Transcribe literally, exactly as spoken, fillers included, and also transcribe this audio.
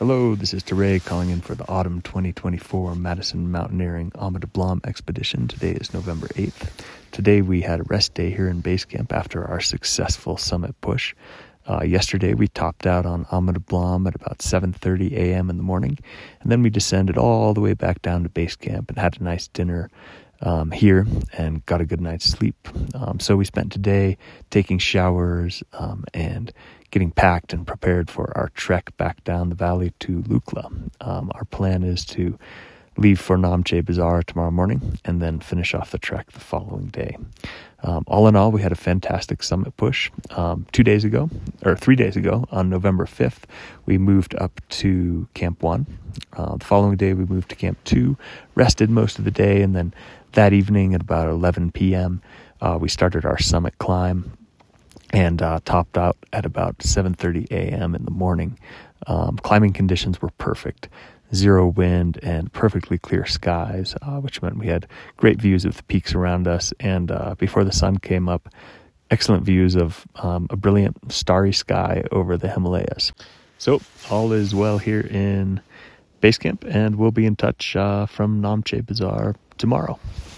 Hello, this is Teray calling in for the Autumn twenty twenty-four Madison Mountaineering Ama de Blanc expedition. Today is November eighth. Today we had a rest day here in base camp after our successful summit push. Uh, yesterday we topped out on Ama de Blanc at about seven thirty a.m. in the morning, and then we descended all the way back down to base camp and had a nice dinner um, here and got a good night's sleep. Um, so we spent today taking showers um, and getting packed and prepared for our trek back down the valley to Lukla. Um, our plan is to leave for Namche Bazaar tomorrow morning and then finish off the trek the following day. Um, all in all, we had a fantastic summit push. Um, two days ago, or three days ago, on November fifth, we moved up to Camp one. Uh, the following day, we moved to Camp two, rested most of the day, and then that evening at about eleven p.m., uh, we started our summit climb and uh, topped out at about seven thirty a.m. in the morning. Um, climbing conditions were perfect. Zero wind and perfectly clear skies, uh, which meant we had great views of the peaks around us. And uh, before the sun came up, excellent views of um, a brilliant starry sky over the Himalayas. So all is well here in base camp, and we'll be in touch uh, from Namche Bazaar tomorrow.